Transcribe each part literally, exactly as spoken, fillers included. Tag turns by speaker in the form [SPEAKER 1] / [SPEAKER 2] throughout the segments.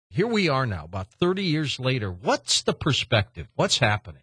[SPEAKER 1] Here we are now, about thirty years later. What's the perspective? What's happening?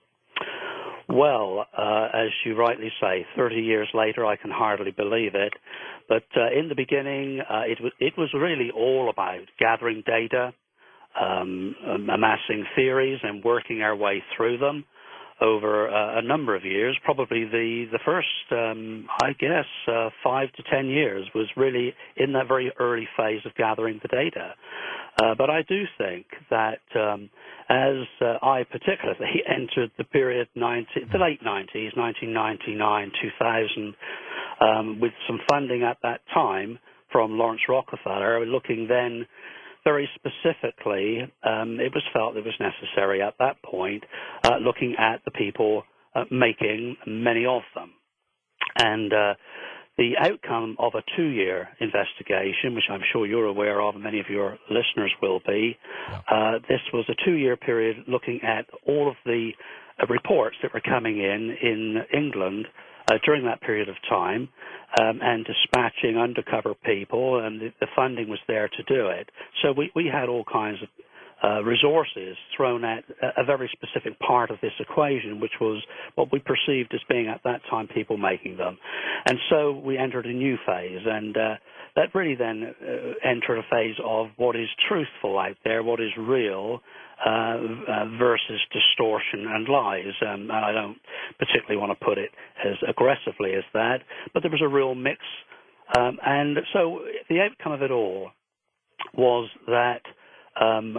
[SPEAKER 2] Well, uh, as you rightly say, thirty years later, I can hardly believe it. But uh, in the beginning, uh, it, w- it was really all about gathering data, um, amassing theories, and working our way through them over uh, a number of years. Probably the, the first, um, I guess, uh, five to ten years was really in that very early phase of gathering the data. Uh, but I do think that um, as uh, I particularly entered the period ninety, the late nineties, nineteen ninety-nine, two thousand, um, with some funding at that time from Lawrence Rockefeller, looking then very specifically, um, it was felt it was necessary at that point, uh, looking at the people uh, making many of them. And uh, the outcome of a two-year investigation, which I'm sure you're aware of and many of your listeners will be, uh, this was a two-year period looking at all of the uh, reports that were coming in in England uh, during that period of time, um, and dispatching undercover people, and the, the funding was there to do it. So we, we had all kinds of Uh, resources thrown at a very specific part of this equation, which was what we perceived as being at that time people making them. And so we entered a new phase, and uh, that really then uh, entered a phase of what is truthful out there, what is real, uh, uh, versus distortion and lies. Um, and I don't particularly want to put it as aggressively as that, but there was a real mix. Um, and so the outcome of it all was that um,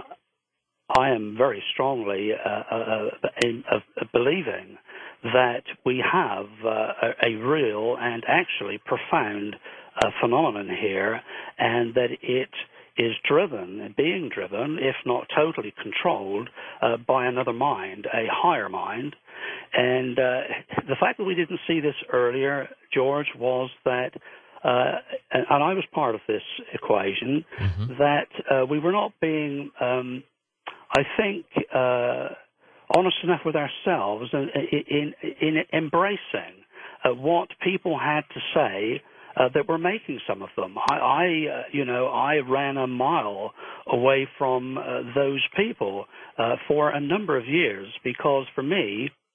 [SPEAKER 2] I am very strongly uh, uh, in, uh, believing that we have uh, a, a real and actually profound uh, phenomenon here, and that it is driven, being driven, if not totally controlled, uh, by another mind, a higher mind. And uh, the fact that we didn't see this earlier, George, was that Uh, and, and I was part of this equation, mm-hmm. that uh, we were not being um, I think, uh, honest enough with ourselves in, in, in embracing uh, what people had to say uh, that were making some of them. I, I uh, you know, I ran a mile away from uh, those people uh, for a number of years because, for me,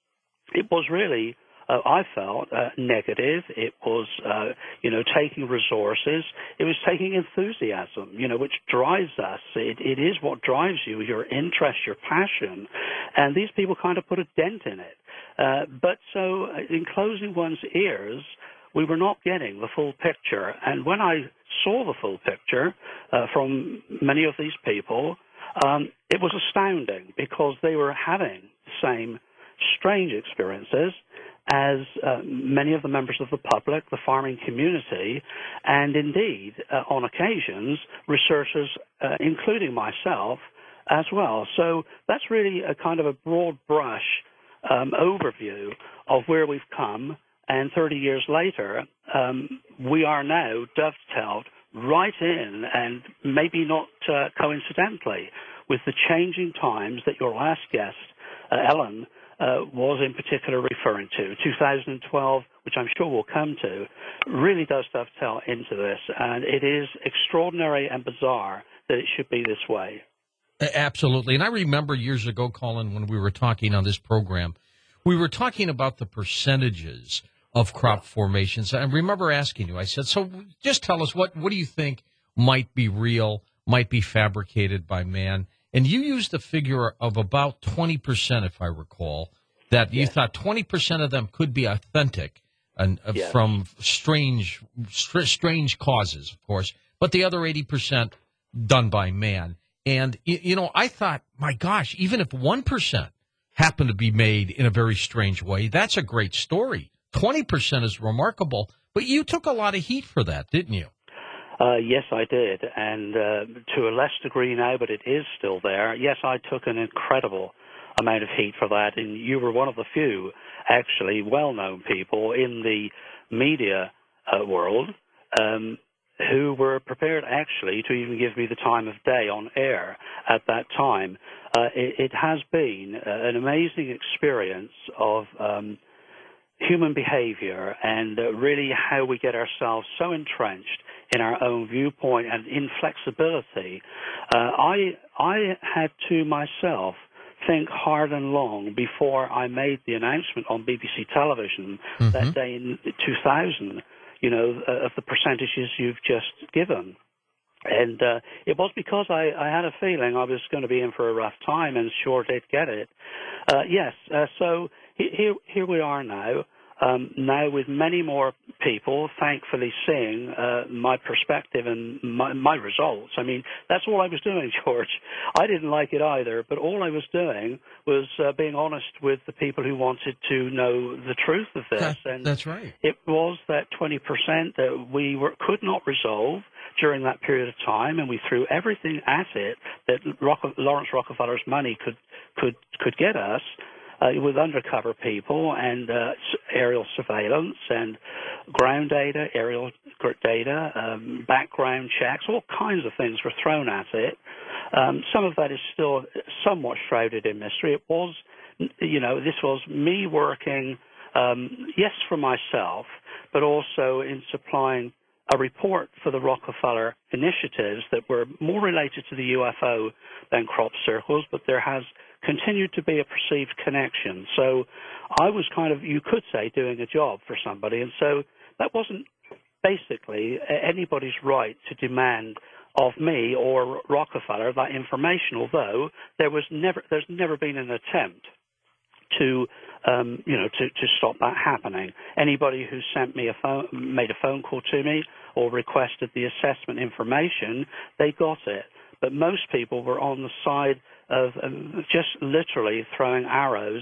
[SPEAKER 2] it was really Uh, I felt uh, negative. It was, uh, you know, taking resources. It was taking enthusiasm, you know, which drives us. It, it is what drives you, your interest, your passion. And these people kind of put a dent in it. Uh, but so in closing one's ears, we were not getting the full picture. And when I saw the full picture uh, from many of these people, um, it was astounding because they were having the same strange experiences as uh, many of the members of the public, the farming community, and indeed, uh, on occasions, researchers, uh, including myself, as well. So that's really a kind of a broad brush um, overview of where we've come, and thirty years later, um, we are now dovetailed right in, and maybe not uh, coincidentally, with the changing times that your last guest, uh, Ellen, Uh, was in particular referring to. two thousand twelve, which I'm sure we'll come to, really does dovetail into this, and it is extraordinary and bizarre that it should be this way.
[SPEAKER 1] Absolutely, and I remember years ago, Colin, when we were talking on this program, we were talking about the percentages of crop yeah. formations. I remember asking you, I said, so just tell us, what, what do you think might be real, might be fabricated by man? And you used a figure of about twenty percent, if I recall, that you yes. thought twenty percent of them could be authentic and uh, yes. from strange str- strange causes, of course, but the other eighty percent done by man. And, you, you know, I thought, my gosh, even if one percent happened to be made in a very strange way, that's a great story. twenty percent is remarkable, but you took a lot of heat for that, didn't you?
[SPEAKER 2] Uh, yes, I did, and uh, to a less degree now, but it is still there. Yes, I took an incredible amount of heat for that, and you were one of the few, actually, well-known people in the media uh, world um, who were prepared, actually, to even give me the time of day on air at that time. Uh, it, it has been uh, an amazing experience of um, human behavior and uh, really how we get ourselves so entrenched in our own viewpoint and inflexibility. Uh, I I had to myself think hard and long before I made the announcement on B B C television mm-hmm. that day in two thousand, you know, uh, of the percentages you've just given. And uh, it was because I, I had a feeling I was going to be in for a rough time, and sure did get it. Uh, yes, uh, so here, here we are now. Um, now with many more people, thankfully, seeing uh, my perspective and my, my results. I mean, that's all I was doing, George. I didn't like it either, but all I was doing was uh, being honest with the people who wanted to know the truth of this.
[SPEAKER 1] That,
[SPEAKER 2] and
[SPEAKER 1] that's right.
[SPEAKER 2] It was that twenty percent that we were, could not resolve during that period of time, and we threw everything at it that Rock- Lawrence Rockefeller's money could could could get us. Uh, with undercover people and uh, aerial surveillance and ground data, aerial data, um, background checks, all kinds of things were thrown at it. Um, some of that is still somewhat shrouded in mystery. It was, you know, this was me working, um, yes, for myself, but also in supplying a report for the Rockefeller initiatives that were more related to the U F O than crop circles, but there has continued to be a perceived connection. So I was kind of, you could say, doing a job for somebody. And so that wasn't basically anybody's right to demand of me or Rockefeller that information, although there was never, there's never been an attempt to, um, you know, to, to stop that happening. Anybody who sent me a phone, made a phone call to me or requested the assessment information, they got it. But most people were on the side of um, just literally throwing arrows,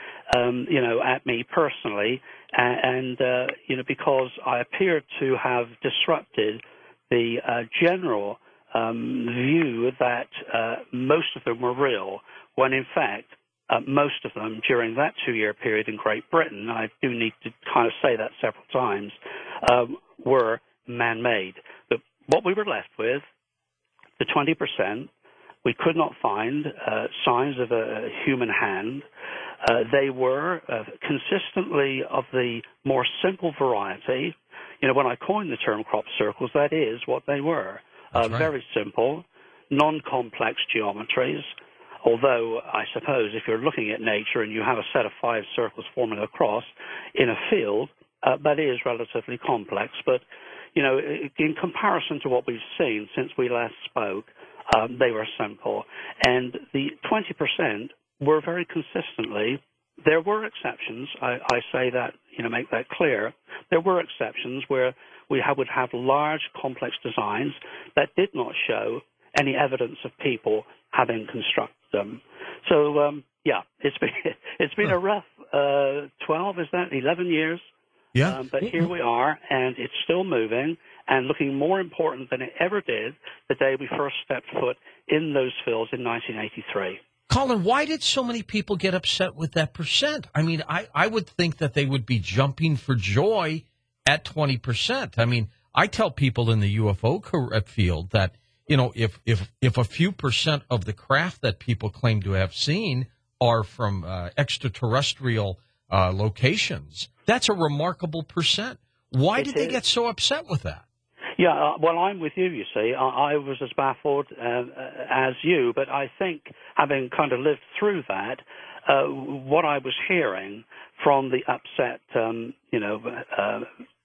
[SPEAKER 2] um, you know, at me personally, and, and uh, you know, because I appeared to have disrupted the uh, general um, view that uh, most of them were real, when in fact uh, most of them during that two-year period in Great Britain, I do need to kind of say that several times, um, were man-made. But what we were left with, the twenty percent, we could not find uh, signs of a human hand. Uh, they were uh, consistently of the more simple variety. You know, when I coined the term crop circles, that is what they were. Uh, right. Very simple, non-complex geometries. Although, I suppose, if you're looking at nature and you have a set of five circles forming a cross in a field, uh, that is relatively complex. But you know, in comparison to what we've seen since we last spoke, um, they were simple. And the twenty percent were very consistently, there were exceptions, I, I say that, you know, make that clear. There were exceptions where we have, would have large, complex designs that did not show any evidence of people having constructed them. So, um, yeah, it's been, it's been a rough uh, twelve, is that, eleven years?
[SPEAKER 1] Yeah.
[SPEAKER 2] Um, but here we are, and it's still moving and looking more important than it ever did the day we first stepped foot in those fields in nineteen eighty-three.
[SPEAKER 1] Colin, why did so many people get upset with that percent? I mean, I, I would think that they would be jumping for joy at twenty percent. I mean, I tell people in the U F O field that, you know, if, if, if a few percent of the craft that people claim to have seen are from uh, extraterrestrial uh, locations, that's a remarkable percent. Why
[SPEAKER 2] it
[SPEAKER 1] did
[SPEAKER 2] is.
[SPEAKER 1] they get so upset with that?
[SPEAKER 2] Yeah, uh, well, I'm with you, you see. I, I was as baffled uh, as you, but I think having kind of lived through that, uh, what I was hearing from the upset, um, you know, uh,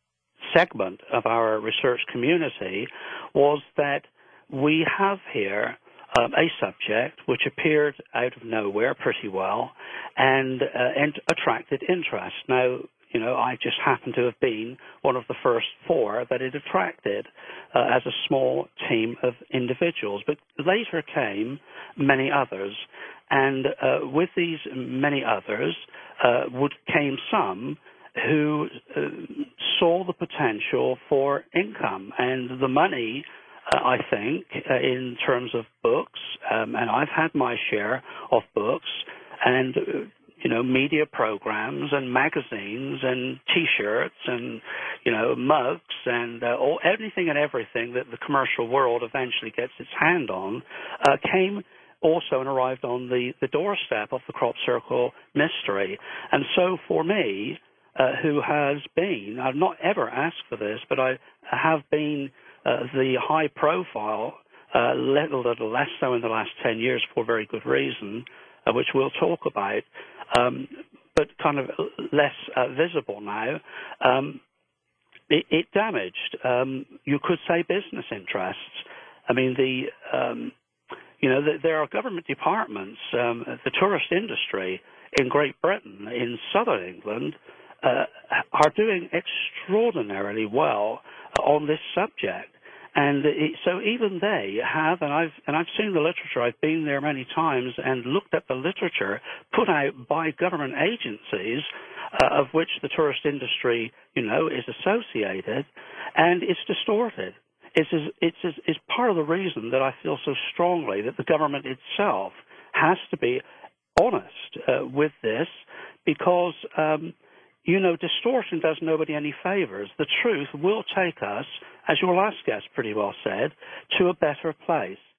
[SPEAKER 2] segment of our research community was that we have here um, a subject which appeared out of nowhere pretty well and, uh, and attracted interest. Now, you know, I just happened to have been one of the first four that it attracted uh, as a small team of individuals. But later came many others, and uh, with these many others uh, would came some who uh, saw the potential for income and the money. Uh, I think uh, in terms of books, um, and I've had my share of books and. Uh, you know, media programs and magazines and T-shirts and, you know, mugs and uh, all, anything and everything that the commercial world eventually gets its hand on uh, came also and arrived on the, the doorstep of the crop circle mystery. And so for me, uh, who has been, I've not ever asked for this, but I have been Uh, the high profile, uh, little, little less so in the last ten years for very good reason, uh, which we'll talk about, um, but kind of less uh, visible now. Um, it, it damaged, um, you could say, business interests. I mean, the um, you know, the, there are government departments, um, the tourist industry in Great Britain, in southern England, uh, are doing extraordinarily well on this subject. And it, so even they have, and I've and I've seen the literature. I've been there many times and looked at the literature put out by government agencies, uh, of which the tourist industry, you know, is associated, and it's distorted. It's it's it's part of the reason that I feel so strongly that the government itself has to be honest uh, with this, because. Um, You know, distortion does nobody any favors. The truth will take us, as your last guest pretty well said, to a better place.